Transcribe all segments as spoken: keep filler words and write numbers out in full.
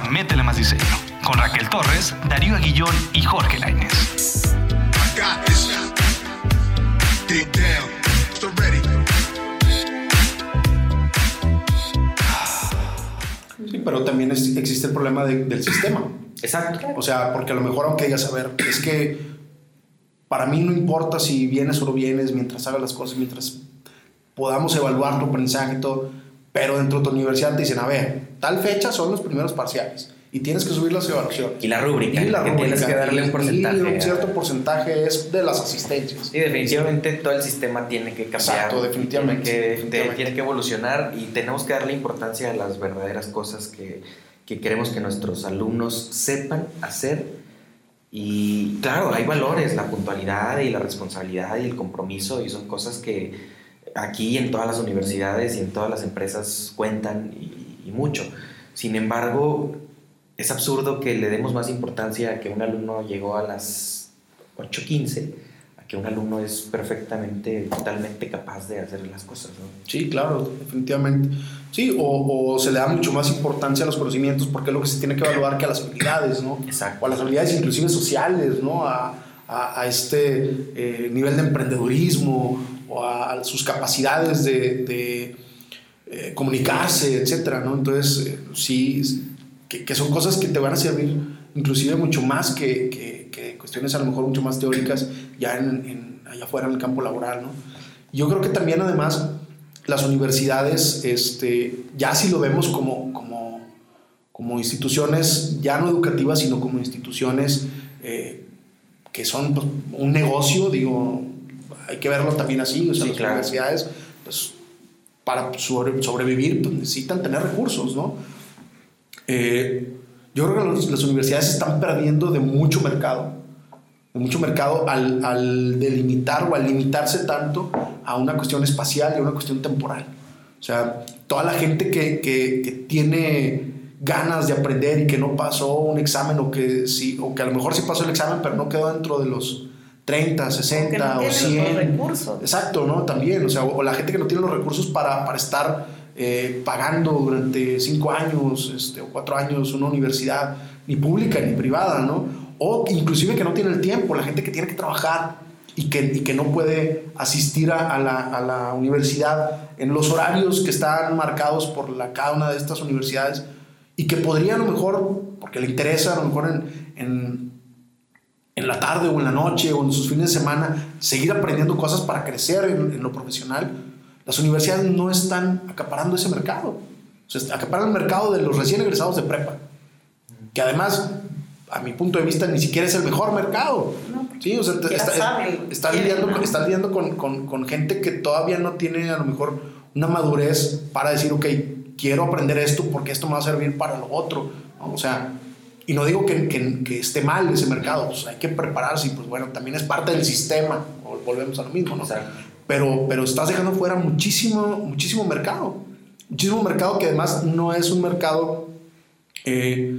a Métele Más Diseño, con Raquel Torres, Darío Aguillón y Jorge Lainez. Sí, pero también es, existe el problema de, del sistema. Exacto. O sea, porque a lo mejor aunque digas, a ver, es que para mí no importa si vienes o no vienes, mientras hagas las cosas, mientras podamos evaluar tu aprendizaje y todo, pero dentro de tu universidad te dicen, a ver, tal fecha son los primeros parciales y tienes que subir las evaluaciones. Y la rúbrica, y la que rúbrica, tienes que darle un porcentaje. Y un cierto porcentaje es de las asistencias. Y definitivamente todo el sistema tiene que cambiar. Exacto, definitivamente. Tiene que, definitivamente. tiene que evolucionar y tenemos que darle importancia a las verdaderas cosas que, que queremos que nuestros alumnos sepan hacer. Y claro, hay valores, la puntualidad y la responsabilidad y el compromiso, y son cosas que aquí en todas las universidades y en todas las empresas cuentan y, y mucho. Sin embargo, es absurdo que le demos más importancia a que un alumno llegó a las ocho quince a que un alumno es perfectamente, totalmente capaz de hacer las cosas, ¿no? Sí, claro, definitivamente. Sí, o, o se le da mucho más importancia a los conocimientos porque es lo que se tiene que evaluar que a las habilidades, ¿no? Exacto. O a las habilidades inclusive sociales, ¿no? A, a, a este eh, nivel de emprendedurismo o a, a sus capacidades de, de eh, comunicarse, etcétera, ¿no? Entonces, eh, sí, que, que son cosas que te van a servir inclusive mucho más que, que, que cuestiones a lo mejor mucho más teóricas ya en, en, allá afuera en el campo laboral, ¿no? Yo creo que también además las universidades, este, ya si lo vemos como, como, como instituciones ya no educativas, sino como instituciones eh, que son pues, un negocio, digo, hay que verlo también así, o sea, sí, las claro. universidades, pues, para sobre, sobrevivir, pues, necesitan tener recursos, ¿no? Eh, yo creo que los, las universidades se están perdiendo de mucho mercado, de mucho mercado al, al delimitar o al limitarse tanto a una cuestión espacial y a una cuestión temporal. O sea, toda la gente que, que, que tiene ganas de aprender y que no pasó un examen o que, sí, o que a lo mejor sí pasó el examen pero no quedó dentro de los treinta, sesenta o, no o cien. Los recursos. Exacto, ¿no? También, o sea, o, o la gente que no tiene los recursos para, para estar eh, pagando durante cinco años este, o cuatro años una universidad, ni pública ni privada, ¿no? O inclusive que no tiene el tiempo, la gente que tiene que trabajar y que, y que no puede asistir a, a, la, a la universidad en los horarios que están marcados por la, cada una de estas universidades y que podría a lo mejor, porque le interesa a lo mejor en, en, en la tarde o en la noche o en sus fines de semana seguir aprendiendo cosas para crecer en, en lo profesional. Las universidades no están acaparando ese mercado. O sea, acaparan el mercado de los recién egresados de prepa, que además, a mi punto de vista, ni siquiera es el mejor mercado. No, sí, o sea, te, está, saben, está quieren, lidiando, ¿no? está lidiando con, con, con gente que todavía no tiene a lo mejor una madurez para decir, ok, quiero aprender esto porque esto me va a servir para lo otro, ¿no? O sea, y no digo que, que, que esté mal ese mercado, pues hay que prepararse y pues bueno, también es parte del sistema, volvemos a lo mismo, ¿no? Pero, pero estás dejando fuera muchísimo, muchísimo mercado, muchísimo mercado que además no es un mercado eh,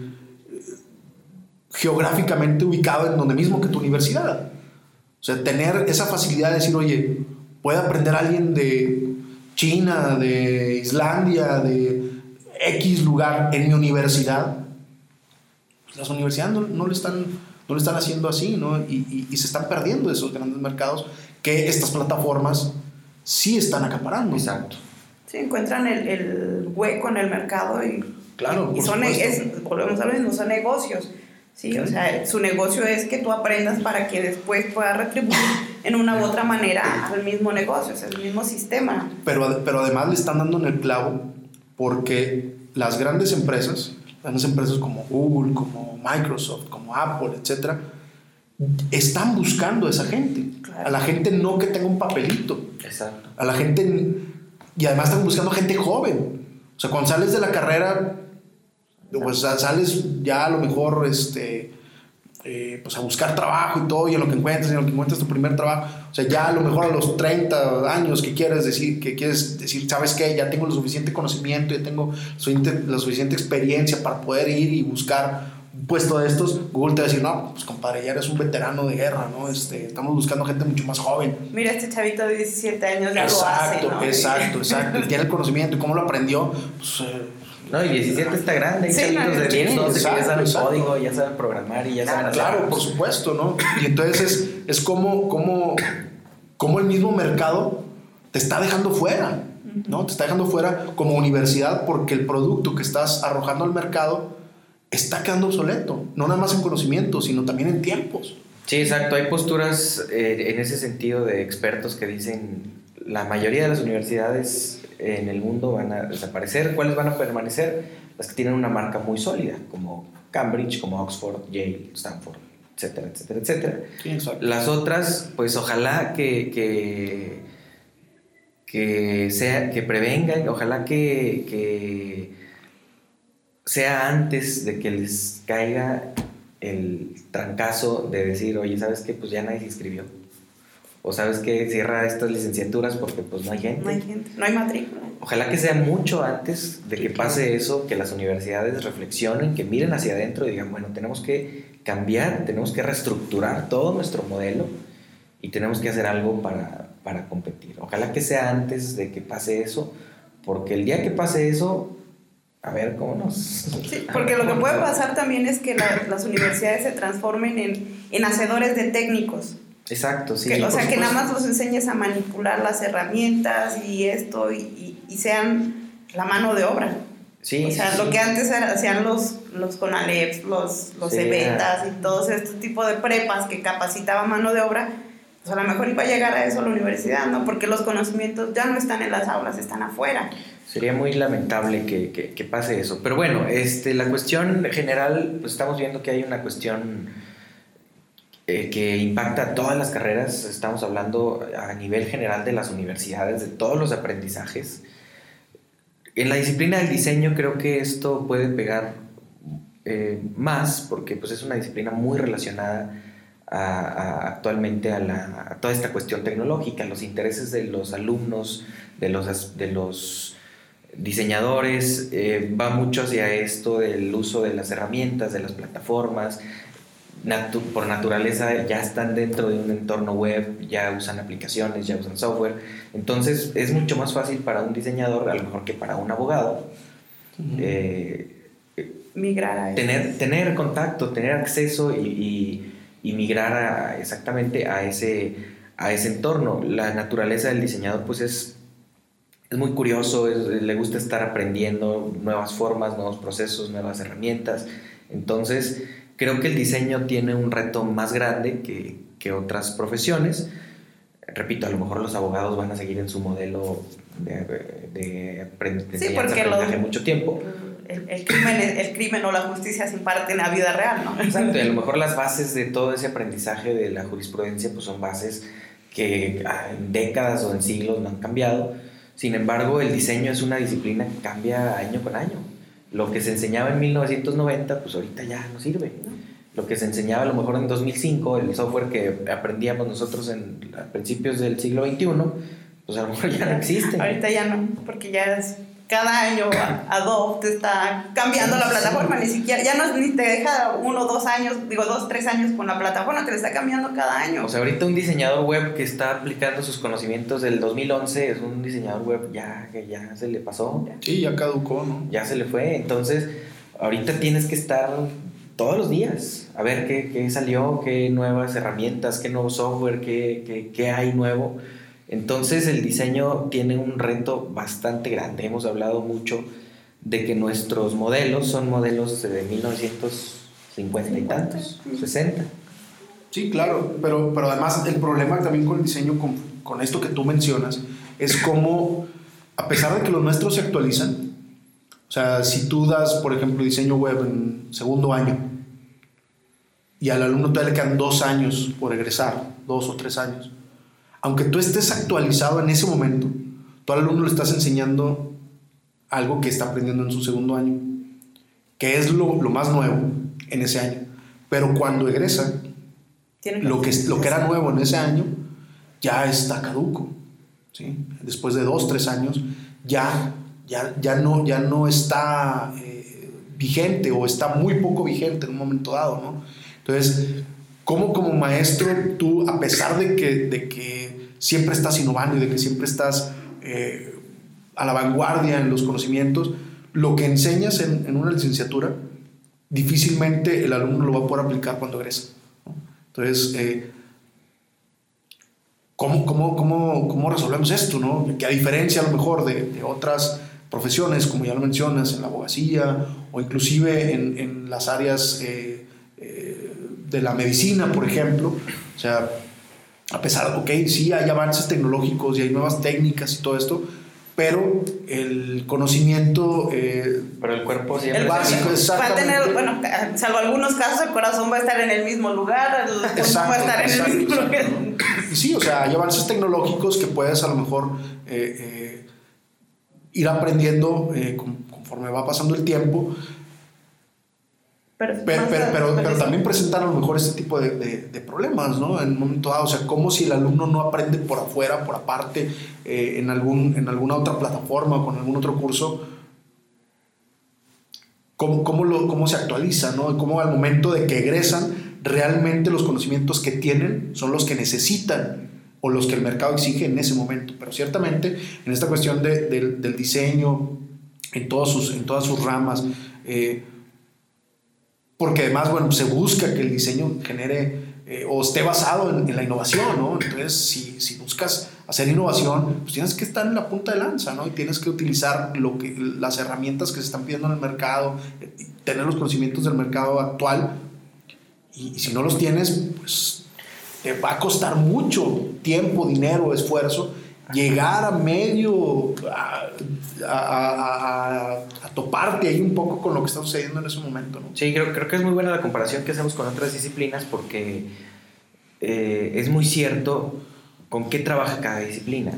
geográficamente ubicado en donde mismo que tu universidad. O sea, tener esa facilidad de decir, oye, puede aprender alguien de China, de Islandia, de X lugar en mi universidad. Las universidades no, no, lo, están, no lo están haciendo así, ¿no? Y, y, y se están perdiendo esos grandes mercados que estas plataformas sí están acaparando. Exacto. Sí, encuentran el, el hueco en el mercado y, claro, y, y son, es, volvemos a lo mismo, son negocios. Sí, o sea, su negocio es que tú aprendas para que después puedas retribuir en una u otra manera al mismo negocio, o sea, el mismo sistema. Pero, pero además le están dando en el clavo porque las grandes empresas, grandes empresas como Google, como Microsoft, como Apple, etcétera, están buscando a esa gente. Claro. A la gente no que tenga un papelito. Exacto. A la gente, y además están buscando gente joven. O sea, cuando sales de la carrera, pues sales ya a lo mejor este, eh, pues a buscar trabajo y todo, y en lo que encuentres, en lo que encuentres tu primer trabajo, o sea, ya a lo mejor a los treinta años que quieres decir, que quieres decir, ¿sabes qué? Ya tengo lo suficiente conocimiento, ya tengo la suficiente experiencia para poder ir y buscar un puesto de estos. Google te va a decir, no, pues compadre, ya eres un veterano de guerra, ¿no? Este, estamos buscando gente mucho más joven. Mira, este chavito de diecisiete años ya exacto, lo hace, ¿no? Exacto, exacto, y tiene el conocimiento, ¿y cómo lo aprendió? Pues... Eh, No, y diecisiete está grande, hay Sí, chavitos no, de sí, diez, doce que exacto, ya saben exacto. código, ya saben programar y ya saben hacer Claro, por cosas. supuesto, ¿no? Y entonces es, es como, como, como el mismo mercado te está dejando fuera, ¿no? Te está dejando fuera como universidad porque el producto que estás arrojando al mercado está quedando obsoleto, no nada más en conocimiento, sino también en tiempos. Sí, exacto. Hay posturas eh, en ese sentido de expertos que dicen la mayoría de las universidades en el mundo van a desaparecer. ¿Cuáles van a permanecer? Las que tienen una marca muy sólida, como Cambridge, como Oxford, Yale, Stanford, etcétera, etcétera, etcétera. Sí, exacto. Las otras, pues ojalá que, que, que, sea, que prevengan, ojalá que, que sea antes de que les caiga el trancazo de decir, oye, ¿sabes qué? Pues ya nadie se inscribió. O ¿sabes qué? Cierra estas licenciaturas porque pues no hay gente. No hay gente, no hay matrícula. Ojalá que sea mucho antes de que pase eso, que las universidades reflexionen, que miren hacia adentro y digan, bueno, tenemos que cambiar, tenemos que reestructurar todo nuestro modelo y tenemos que hacer algo para, para competir. Ojalá que sea antes de que pase eso, porque el día que pase eso, a ver cómo nos... Sí, porque lo que puede pasar también es que la, las universidades se transformen en, en hacedores de técnicos. Exacto, sí. Que, o sea, por que nada supuesto. más los enseñes a manipular las herramientas y esto y, y, y sean la mano de obra. Sí, O sea, sí, lo sí. que antes era, hacían los, los CONALEPs, los, los Sí, EBETAS ah. y todos estos tipos de prepas que capacitaban mano de obra, pues a lo mejor iba a llegar a eso la universidad, ¿no? Porque los conocimientos ya no están en las aulas, están afuera. Sería muy lamentable que, que, que pase eso. Pero bueno, este, la cuestión general, pues estamos viendo que hay una cuestión eh, que impacta a todas las carreras. Estamos hablando a nivel general de las universidades, de todos los aprendizajes. En la disciplina del diseño creo que esto puede pegar eh, más porque pues, es una disciplina muy relacionada a, a, actualmente a, la, a toda esta cuestión tecnológica, los intereses de los alumnos, de los... De los diseñadores, eh, va mucho hacia esto del uso de las herramientas, de las plataformas. Natu- por naturaleza ya están dentro de un entorno web, ya usan aplicaciones, ya usan software. Entonces es mucho más fácil para un diseñador, a lo mejor que para un abogado, uh-huh. eh, migrar a tener, tener contacto, tener acceso y, y, y migrar a, exactamente a ese, a ese entorno. La naturaleza del diseñador pues es Es muy curioso, es, le gusta estar aprendiendo nuevas formas, nuevos procesos, nuevas herramientas. Entonces, creo que el diseño tiene un reto más grande que, que otras profesiones. Repito, a lo mejor los abogados van a seguir en su modelo de, de, aprend- de sí, aprendizaje mucho tiempo. El, el, crimen, el crimen o la justicia se imparten en la vida real, ¿no? Exacto, y a lo mejor las bases de todo ese aprendizaje de la jurisprudencia pues son bases que en décadas o en siglos no han cambiado. Sin embargo, el diseño es una disciplina que cambia año con año. Lo que se enseñaba en mil novecientos noventa, pues ahorita ya no sirve. Lo que se enseñaba a lo mejor en dos mil cinco, el software que aprendíamos nosotros en, a principios del siglo veintiuno, pues a lo mejor ya no existe. Ahorita ya no, porque ya es, cada año Adobe te está cambiando la plataforma, ni siquiera, ya no ni te deja uno, dos años, digo dos, tres años con la plataforma, te la está cambiando cada año. O sea, ahorita un diseñador web que está aplicando sus conocimientos del dos mil once es un diseñador web ya que ya se le pasó. Sí, ya caducó, ¿no? Ya se le fue. Entonces, ahorita tienes que estar todos los días a ver qué, qué salió, qué nuevas herramientas, qué nuevo software, qué, qué, qué hay nuevo. Entonces el diseño tiene un reto bastante grande. Hemos hablado mucho de que nuestros modelos son modelos de mil novecientos cincuenta y tantos, sesenta. Sí, claro, pero, pero además el problema también con el diseño, con, con esto que tú mencionas, es como, a pesar de que los nuestros se actualizan, o sea, si tú das, por ejemplo, diseño web en segundo año y al alumno todavía le quedan dos años por egresar, dos o tres años, aunque tú estés actualizado en ese momento, tú al alumno le estás enseñando algo que está aprendiendo en su segundo año, que es lo, lo más nuevo en ese año. Pero cuando egresa, lo que, lo que era nuevo en ese año ya está caduco, ¿sí? Después de dos, tres años, ya, ya, ya, no, ya no está eh, vigente o está muy poco vigente en un momento dado, ¿no? Entonces, ¿cómo como maestro tú, a pesar de que, de que siempre estás innovando y de que siempre estás eh, a la vanguardia en los conocimientos, lo que enseñas en, en una licenciatura, difícilmente el alumno lo va a poder aplicar cuando egresa, ¿no? Entonces, eh, ¿cómo, cómo, cómo, ¿cómo resolvemos esto, ¿no? Que a diferencia a lo mejor de, de otras profesiones, como ya lo mencionas, en la abogacía o inclusive en, en las áreas eh, eh, de la medicina, por ejemplo, o sea, a pesar de, ok, sí hay avances tecnológicos y hay nuevas técnicas y todo esto, pero el conocimiento eh, pero el cuerpo siempre el básico, va a tener, bueno, salvo algunos casos, el corazón va a estar en el mismo lugar, el pulmón va a estar en exacto, el mismo exacto, lugar. ¿no? Y sí, o sea, hay avances tecnológicos que puedes a lo mejor eh, eh, ir aprendiendo eh, conforme va pasando el tiempo. Pero, Pero, pero, pero, pero también presentan a lo mejor este tipo de, de, de problemas, ¿no? En un momento dado, o sea, como si el alumno no aprende por afuera, por aparte, eh, en, algún, en alguna otra plataforma o con algún otro curso, ¿cómo, cómo, lo, cómo se actualiza, ¿no? Cómo al momento de que egresan, realmente los conocimientos que tienen son los que necesitan o los que el mercado exige en ese momento. Pero ciertamente, en esta cuestión de, de, del diseño, en, todos sus, en todas sus ramas, eh, porque además, bueno, se busca que el diseño genere eh, o esté basado en, en la innovación, ¿no? Entonces, si, si buscas hacer innovación, pues tienes que estar en la punta de lanza, ¿no? Y tienes que utilizar lo que, las herramientas que se están pidiendo en el mercado, tener los conocimientos del mercado actual, y, y si no los tienes, pues te va a costar mucho tiempo, dinero, esfuerzo, llegar a medio, a, a, a, a toparte ahí un poco con lo que está sucediendo en ese momento, ¿no? Sí, creo, creo que es muy buena la comparación que hacemos con otras disciplinas porque eh, es muy cierto con qué trabaja cada disciplina.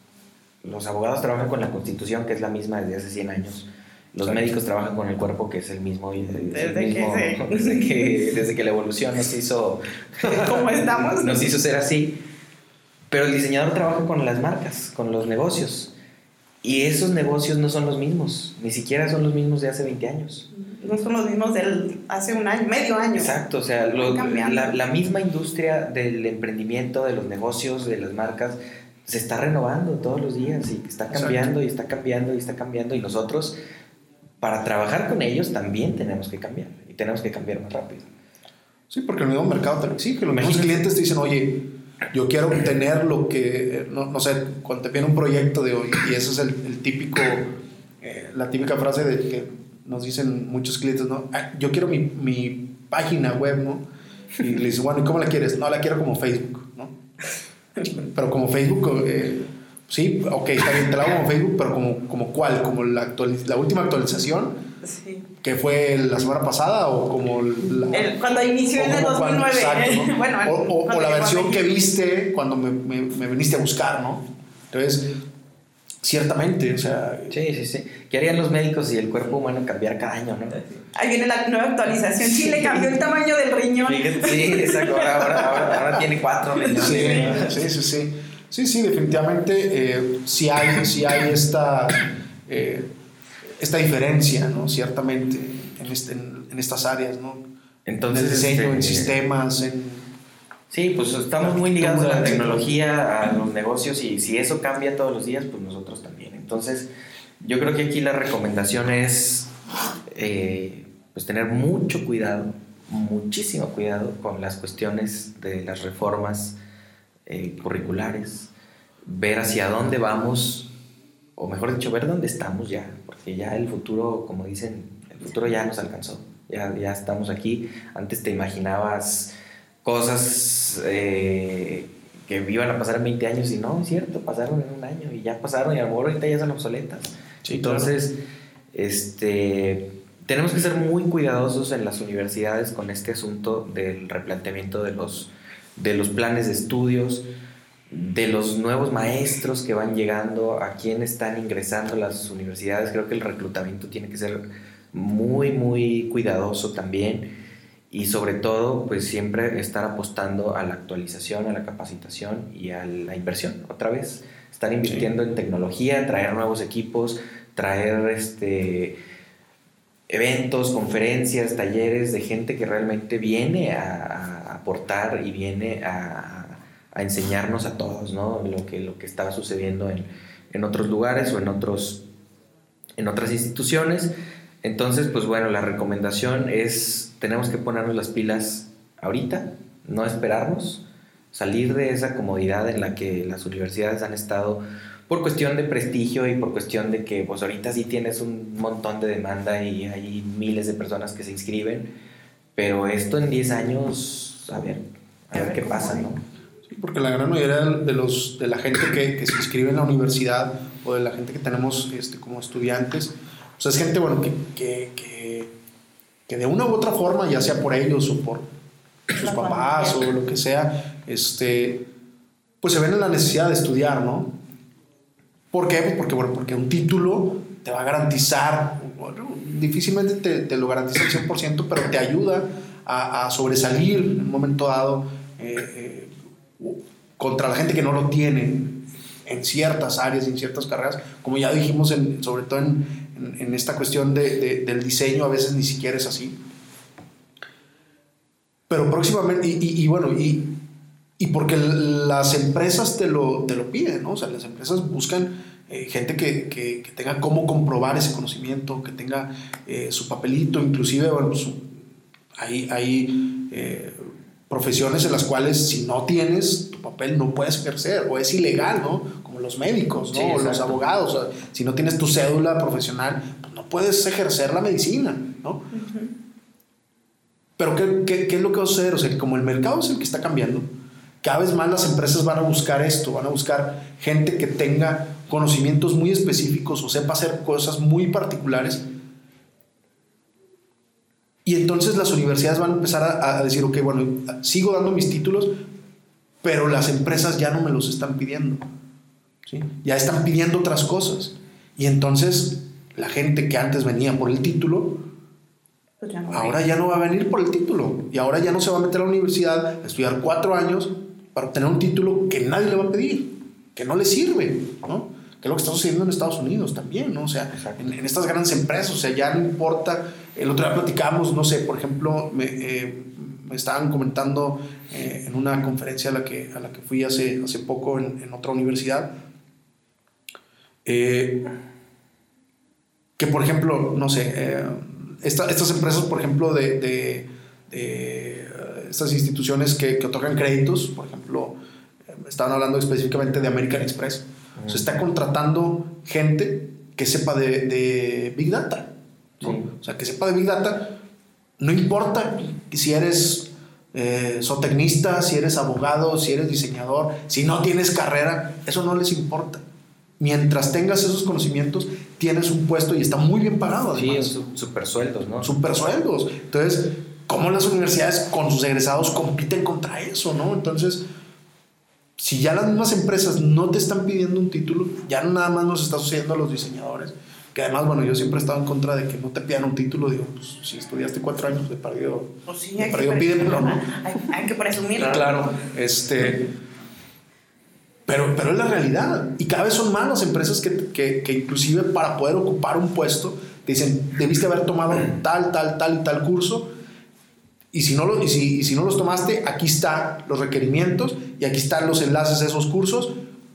Los abogados trabajan con la Constitución, que es la misma desde hace cien años. Los Exacto. médicos trabajan con el cuerpo, que es el mismo, es el desde, mismo que se... desde, que, desde que la evolución nos hizo, ¿Cómo estamos? nos hizo ser así. Pero el diseñador trabaja con las marcas, con los negocios. Y esos negocios no son los mismos, ni siquiera son los mismos de hace veinte años. No son los mismos de hace un año, medio año. Exacto, o sea, lo, la, la misma industria del emprendimiento, de los negocios, de las marcas, se está renovando todos los días y está cambiando Exacto. y está cambiando y está cambiando. Y nosotros, para trabajar con ellos, también tenemos que cambiar y tenemos que cambiar más rápido. Sí, porque el mismo mercado te lo exige. Los mismos clientes te dicen, oye, yo quiero tener lo que, no, no sé, cuando te piden un proyecto de hoy, y eso es el, el típico, eh, la típica frase de que nos dicen muchos clientes, ¿no? Ah, yo quiero mi, mi página web, ¿no? Y le dices, bueno, ¿y cómo la quieres? No, la quiero como Facebook, ¿no? Pero como Facebook, eh, sí, ok, está bien, te la hago como Facebook, pero como, como ¿cuál? ¿Como la, actualiz- la última actualización? Sí. ¿Que fue la semana pasada o como la, el, cuando inició en el dos mil nueve? Exacto, ¿no? Bueno, o, o, o la versión que me... viste cuando me, me, me viniste a buscar, ¿no? Entonces, ciertamente, o sea... Sí, sí, sí. ¿Qué harían los médicos si el cuerpo humano cambiara cada año, no? Ahí viene la nueva actualización. Sí, le cambió el tamaño del riñón. Sí, exacto. Ahora, ahora, ahora, ahora tiene cuatro riñones. Sí, sí, sí, sí. Sí, sí, definitivamente eh, sí hay, sí hay esta... Eh, esta diferencia, ¿no? Ciertamente en, este, en, en estas áreas, ¿no? Entonces, en el diseño, este, en sistemas, en... Sí, pues estamos muy ligados a la tecnología, a los negocios, y si eso cambia todos los días, pues nosotros también. Entonces, yo creo que aquí la recomendación es eh, pues tener mucho cuidado, muchísimo cuidado con las cuestiones de las reformas eh, curriculares, ver hacia dónde vamos, o mejor dicho, ver dónde estamos ya, porque ya el futuro, como dicen, el futuro ya nos alcanzó, ya, ya estamos aquí. Antes te imaginabas cosas eh, que iban a pasar en veinte años y no, es cierto, pasaron en un año y ya pasaron y a lo mejor ahorita ya son obsoletas. Sí, Entonces, claro. este, tenemos que ser muy cuidadosos en las universidades con este asunto del replanteamiento de los, de los planes de estudios, de los nuevos maestros que van llegando, a quienes están ingresando a las universidades. Creo que el reclutamiento tiene que ser muy, muy cuidadoso también, y sobre todo, pues siempre estar apostando a la actualización, a la capacitación y a la inversión. Otra vez, estar invirtiendo sí. en tecnología, traer nuevos equipos, traer este, eventos, conferencias, talleres de gente que realmente viene a, a aportar y viene a a enseñarnos a todos, ¿no? Lo que, lo que está sucediendo en, en otros lugares o en otros, en otras instituciones. Entonces, pues bueno, la recomendación es, tenemos que ponernos las pilas ahorita, no esperarnos, salir de esa comodidad en la que las universidades han estado por cuestión de prestigio y por cuestión de que pues ahorita sí tienes un montón de demanda y hay miles de personas que se inscriben, pero esto en diez años, a ver, a ver qué pasa, ¿no? Sí, porque la gran mayoría de, los, de la gente que, que se inscribe en la universidad o de la gente que tenemos este, como estudiantes, pues es gente, bueno, que, que, que, que de una u otra forma, ya sea por ellos o por sus papás o lo que sea, este, pues se ven en la necesidad de estudiar, ¿no? ¿Por qué? Pues porque, bueno, porque un título te va a garantizar, bueno, difícilmente te, te lo garantiza al cien por ciento, pero te ayuda a, a sobresalir en un momento dado eh, eh, contra la gente que no lo tiene en ciertas áreas, en ciertas carreras, como ya dijimos, en, sobre todo en, en, en esta cuestión de, de, del diseño, a veces ni siquiera es así. Pero próximamente, y, y, y bueno, y, y porque las empresas te lo, te lo piden, ¿no? O sea, las empresas buscan eh, gente que, que, que tenga cómo comprobar ese conocimiento, que tenga eh, su papelito, inclusive, bueno, pues, hay, hay eh, profesiones en las cuales si no tienes tu papel no puedes ejercer, o es ilegal, ¿no? Como los médicos, ¿no? Sí, o los abogados, o sea, si no tienes tu cédula profesional, pues no puedes ejercer la medicina, ¿no? Uh-huh. Pero ¿qué, qué, ¿qué es lo que va a suceder? O sea, que como el mercado es el que está cambiando, cada vez más las empresas van a buscar esto, van a buscar gente que tenga conocimientos muy específicos o sepa hacer cosas muy particulares. Y entonces las universidades van a empezar a, a decir, ok, bueno, sigo dando mis títulos, pero las empresas ya no me los están pidiendo, ¿sí? Ya están pidiendo otras cosas. Y entonces la gente que antes venía por el título, pues ya no ahora ya no va a venir por el título. Y ahora ya no se va a meter a la universidad a estudiar cuatro años para obtener un título que nadie le va a pedir, que no le sirve, ¿no? Que es lo que está sucediendo en Estados Unidos también, ¿no? O sea, en, en estas grandes empresas, o sea, ya no importa. El otro día platicamos, no sé, por ejemplo, me, eh, me estaban comentando eh, en una conferencia a la que, a la que fui hace, hace poco en, en otra universidad, eh, que por ejemplo, no sé, eh, esta, estas empresas, por ejemplo, de, de, de estas instituciones que, que otorgan créditos, por ejemplo, eh, estaban hablando específicamente de American Express. Se está contratando gente que sepa de, de Big Data, ¿no? Sí. O sea, que sepa de Big Data, no importa si eres eh, zootecnista, si eres abogado, si eres diseñador, si no tienes carrera, eso no les importa. Mientras tengas esos conocimientos, tienes un puesto y está muy bien pagado, además. Sí, super sueldos, ¿no? Super sueldos. Entonces, ¿cómo las universidades con sus egresados compiten contra eso, no? Entonces, si ya las mismas empresas no te están pidiendo un título, ya no nada más nos está sucediendo a los diseñadores, que además, bueno, yo siempre he estado en contra de que no te pidan un título. Digo, pues si estudiaste cuatro años de perdido, pues sí, de perdido pídemelo, ¿no? Hay, hay que presumirlo. Claro, este, pero, pero es la realidad. Y cada vez son más las empresas que, que, que inclusive para poder ocupar un puesto, te dicen, debiste haber tomado tal, tal, tal y tal curso. Y si, no lo, y, si, y si no los tomaste, aquí están los requerimientos y aquí están los enlaces a esos cursos.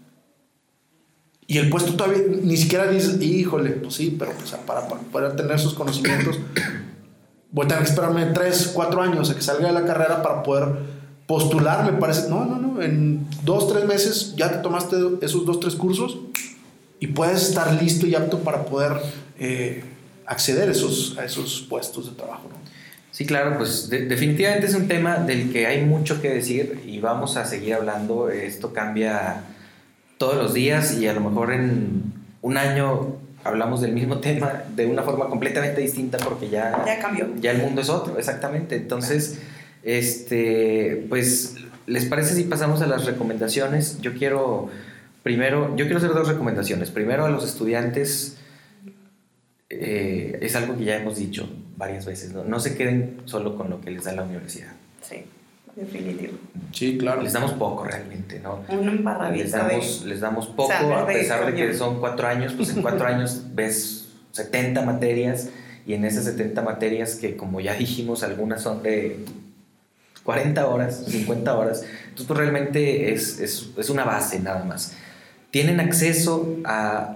Y el puesto todavía ni siquiera dice, híjole, pues sí, pero pues, para, para poder tener esos conocimientos voy a tener que esperarme tres, cuatro años a que salga de la carrera para poder postular, me parece. No, no, no, en dos, tres meses ya te tomaste esos dos, tres cursos y puedes estar listo y apto para poder eh, acceder a esos, a esos puestos de trabajo, ¿no? Sí, claro, pues de, definitivamente es un tema del que hay mucho que decir y vamos a seguir hablando. Esto cambia todos los días y a lo mejor en un año hablamos del mismo tema de una forma completamente distinta porque ya, ya cambió. Ya el mundo es otro, exactamente. Entonces, este, pues, ¿les parece si pasamos a las recomendaciones? Yo quiero, primero, yo quiero hacer dos recomendaciones. Primero a los estudiantes, eh, es algo que ya hemos dicho varias veces, ¿no? No se queden solo con lo que les da la universidad. Sí, definitivo. Sí, claro. Les damos poco realmente, ¿no? Una embarradita. Les damos, les damos poco, a pesar de que son cuatro años, pues en cuatro años ves setenta materias y en esas setenta materias que, como ya dijimos, algunas son de cuarenta horas, cincuenta horas, entonces pues realmente es, es, es una base nada más. Tienen acceso a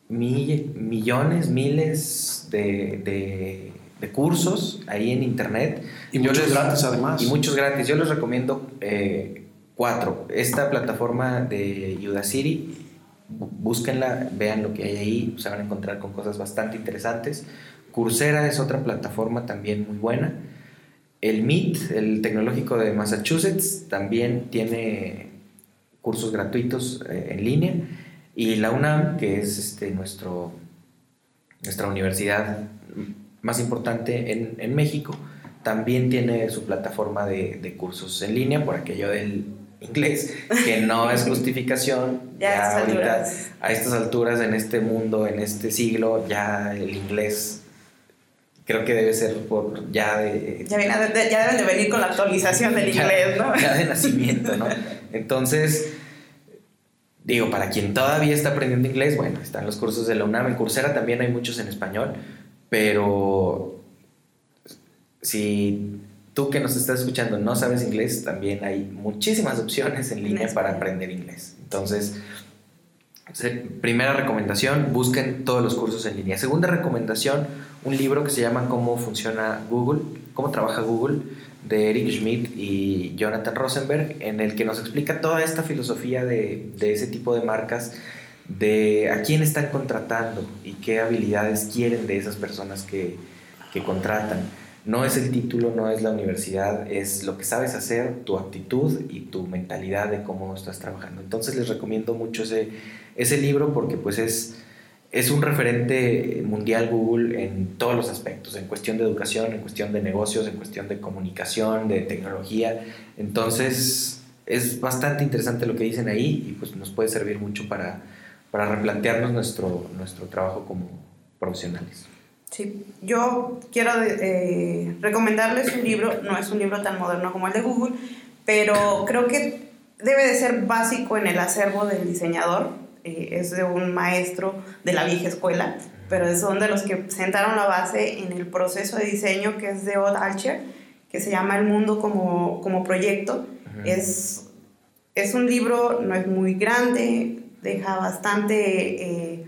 mi, millones, miles de, de, de cursos ahí en internet. Y muchos les, gratis además. Y muchos gratis. Yo les recomiendo eh, cuatro. Esta plataforma de Udacity, búsquenla, vean lo que hay ahí, se van a encontrar con cosas bastante interesantes. Coursera es otra plataforma también muy buena. El M I T, el Tecnológico de Massachusetts, también tiene cursos gratuitos eh, en línea. Y la UNAM, que es este, nuestro, nuestra universidad más importante en, en México, también tiene su plataforma de, de cursos en línea por aquello del inglés, que no es justificación. ya, ya a, ahorita, estas a estas alturas, en este mundo, en este siglo, ya el inglés creo que debe ser por ya de... Ya, viene, ya deben de venir con la actualización del ya, inglés, ¿no? Ya de nacimiento, ¿no? Entonces, digo, para quien todavía está aprendiendo inglés, bueno, están los cursos de la UNAM. En Coursera también hay muchos en español, pero si tú que nos estás escuchando no sabes inglés, también hay muchísimas opciones en línea para aprender inglés. Entonces, primera recomendación, busquen todos los cursos en línea. Segunda recomendación, un libro que se llama Cómo funciona Google, cómo trabaja Google, de Eric Schmidt y Jonathan Rosenberg, en el que nos explica toda esta filosofía de, de ese tipo de marcas, de a quién están contratando y qué habilidades quieren de esas personas que, que contratan. No es el título, no es la universidad, es lo que sabes hacer, tu actitud y tu mentalidad de cómo estás trabajando. Entonces les recomiendo mucho ese, ese libro porque pues es, es un referente mundial Google en todos los aspectos, en cuestión de educación, en cuestión de negocios, en cuestión de comunicación, de tecnología. Entonces es bastante interesante lo que dicen ahí y pues nos puede servir mucho para, para replantearnos nuestro, nuestro trabajo como profesionales. Sí, yo quiero eh, recomendarles un libro, no es un libro tan moderno como el de Google, pero creo que debe de ser básico en el acervo del diseñador. Eh, es de un maestro de la vieja escuela, pero son de los que sentaron la base en el proceso de diseño, que es de Odd Alcher, que se llama El mundo como, como proyecto. Uh-huh. Es, es un libro, no es muy grande, deja bastante... Eh,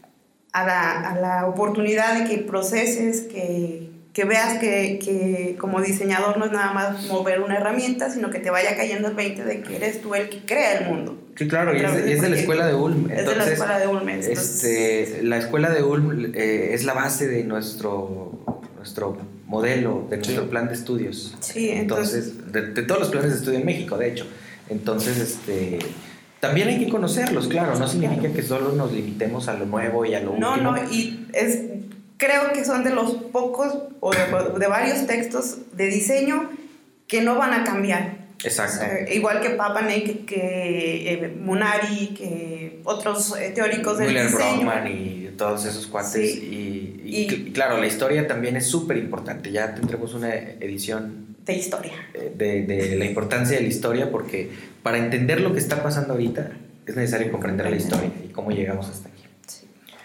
A la, a la oportunidad de que proceses, que, que veas que, que como diseñador no es nada más mover una herramienta, sino que te vaya cayendo el veinte de que eres tú el que crea el mundo. Sí, claro, y es de, es de la escuela de Ulm. Es entonces, de la escuela de Ulm. Entonces, este, la escuela de Ulm eh, es la base de nuestro, nuestro modelo, de nuestro sí. plan de estudios. Sí, entonces, entonces de, de todos los planes de estudio en México, de hecho. Entonces, este... también hay que conocerlos, claro, no significa claro. que solo nos limitemos a lo nuevo y a lo no, último. No, no, y es, creo que son de los pocos o de, de varios textos de diseño que no van a cambiar. Exacto. O sea, igual que Papanek, que, que eh, Munari, que otros eh, teóricos del Müller diseño. Brockman y todos esos cuates. Sí. Y, y, y, y claro, la historia también es súper importante. Ya tendremos una edición de historia. De, de la importancia de la historia, porque para entender lo que está pasando ahorita es necesario comprender la historia y cómo llegamos hasta aquí. Sí.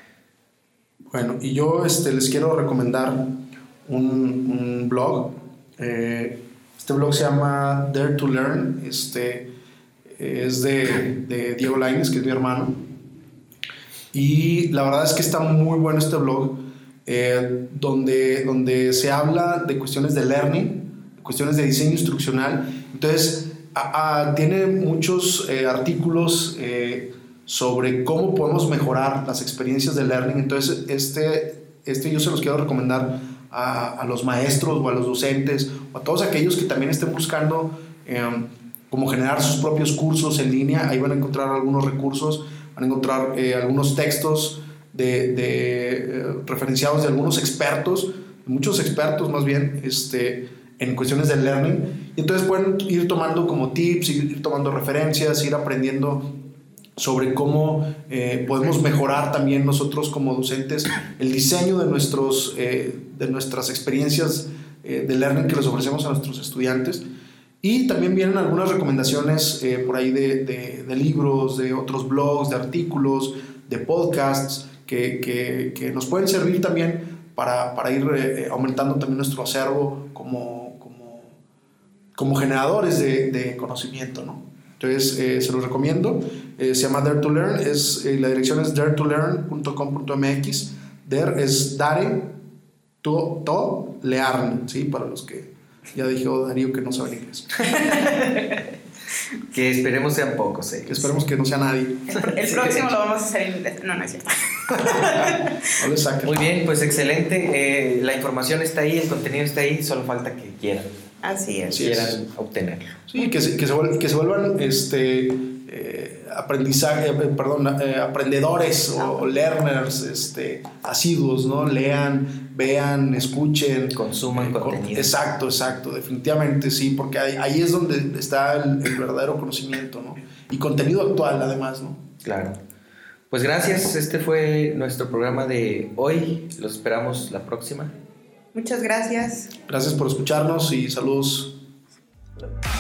Bueno, y yo este, les quiero recomendar un, un blog. Eh, este blog se llama Dare to Learn. Este, es de, de Diego Lainez, que es mi hermano. Y la verdad es que está muy bueno este blog, eh, donde, donde se habla de cuestiones de learning, cuestiones de diseño instruccional. Entonces a, a, tiene muchos eh, artículos eh, sobre cómo podemos mejorar las experiencias de learning. Entonces este, este yo se los quiero recomendar a, a los maestros o a los docentes o a todos aquellos que también estén buscando eh, cómo generar sus propios cursos en línea. Ahí van a encontrar algunos recursos, van a encontrar eh, algunos textos de, de, eh, referenciados de algunos expertos, muchos expertos más bien, este en cuestiones de learning, y entonces pueden ir tomando como tips, ir tomando referencias, ir aprendiendo sobre cómo eh, podemos mejorar también nosotros como docentes el diseño de, nuestros, eh, de nuestras experiencias eh, de learning que les ofrecemos a nuestros estudiantes. Y también vienen algunas recomendaciones eh, por ahí de, de, de libros, de otros blogs, de artículos, de podcasts que, que, que nos pueden servir también para, para ir eh, aumentando también nuestro acervo como como generadores de, de conocimiento, ¿no? Entonces, eh, se los recomiendo. eh, se llama Dare to Learn, es, eh, la dirección es dare to learn punto com punto m x. Dare es Dare to, to Learn, ¿sí? Para los que ya dijo Darío que no saben inglés. Que esperemos sean pocos, eh. Que esperemos que no sea nadie. El, el próximo lo vamos a hacer en inglés. No, no es cierto. No le saquen. Muy bien, pues excelente. Eh, la información está ahí, el contenido está ahí, solo falta que quieran, Así es. Así quieran es. obtenerlo. Sí, que se, que se, vuel- que se vuelvan este, eh, aprendizaje, eh, perdón, eh, aprendedores o, o learners este, asiduos, ¿no? Lean, vean, escuchen. Consuman con- contenido. Exacto, exacto, definitivamente sí, porque ahí, ahí es donde está el, el verdadero conocimiento, ¿no? Y contenido actual, además, ¿no? Claro. Pues gracias, este fue nuestro programa de hoy. Los esperamos la próxima. Muchas gracias. Gracias por escucharnos y saludos.